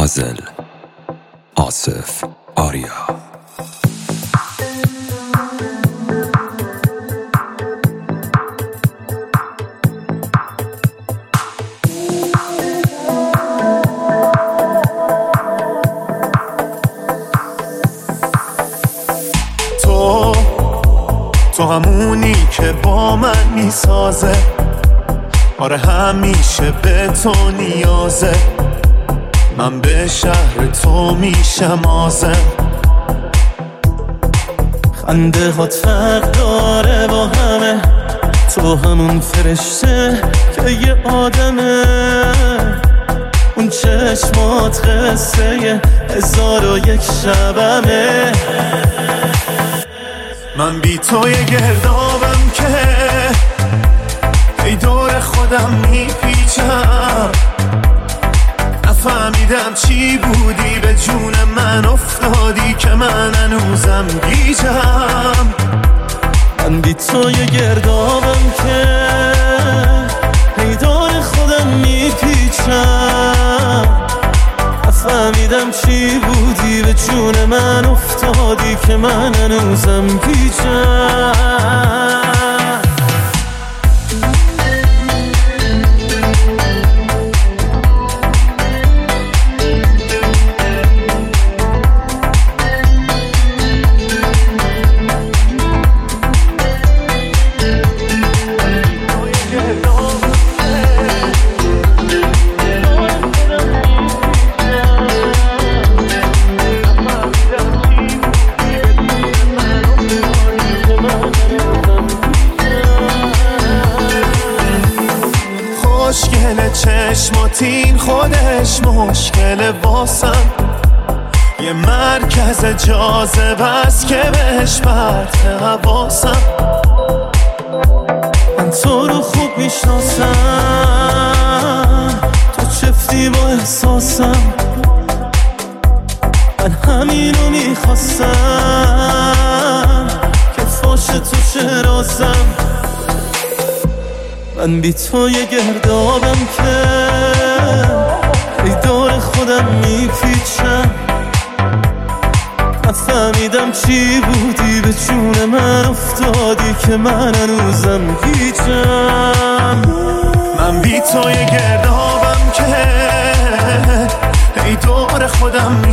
پازل آصف آریا. تو همونی که با من میسازه، آره همیشه به تو نیازه. من به شهر تو میشم آزم. خنده هات فرق داره با همه، تو همون فرشته که یه آدمه. اون چشمات قصه 1001 شبمه. من بی تو یه گردابم که ای دور خودم میپیچم. نفهمیدم چی بودی به جون من افتادی که من هنوزم گیجم. من بی تو یه گردابم که ای دور خودم میپیچم. نفهمیدم چی بودی به جون من افتادی که من هنوزم گیجم. مشکل چشماتین خودش مشکل واسم. یه مرکز جاذبه است که بهش پرت حواسم. من تو رو خوب میشناسم، تو چفتی با احساسم. من همینو میخواستم که فاش تو چه رازم. من بی تو یه گردابم که ای دور خودم میپیچم. نفهمیدم چی بودی به جون من افتادی که من هنوزم گیجم. من بی تو یه گردابم که ای دور خودم